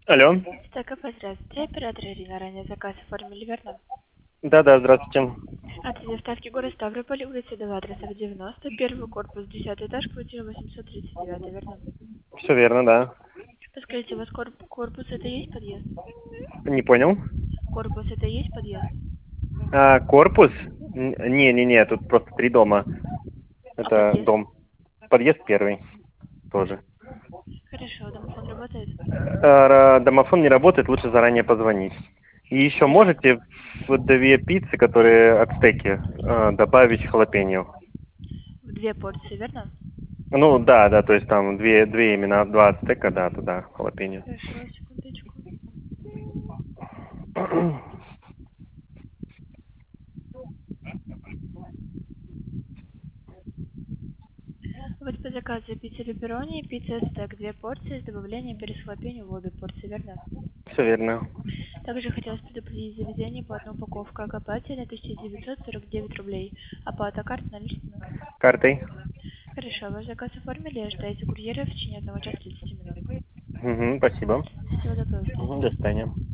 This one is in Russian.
Алло. Так, здравствуйте. Оператор Ирина. Ранее заказ оформили, верно? Да-да, здравствуйте. Адрес доставки город Ставрополь, улица Девадросов, 90, первый корпус, 10 этаж, квартира 839, верно? Все верно, да. Подскажите, у вас корпус это есть подъезд? Не понял. Корпус это есть подъезд? Корпус? Не, тут просто 3 дома. А Это подъезд? дом. Подъезд первый тоже. Хорошо, домофон работает? Домофон не работает, лучше заранее позвонить. И еще Хорошо. можете в 2 пиццы, которые ацтеки, добавить халапеньо. В 2 порции, верно? Ну, да, то есть там две именно, 2 ацтека, да, туда халапеньо. Хорошо, секундочку. Вот по заказу пицца пепперони, пицца стек, 2 порции с добавлением пересхлопению в обе порции, верно? Все верно. Также хотелось предупредить заведение по одной упаковке оплате на 1949 рублей. Оплата карт наличными. Картой. Хорошо, ваш заказ оформили, ожидайте курьера в течение 1 часа 30 минут. Спасибо. Всего доброго, до свидания. До свидания.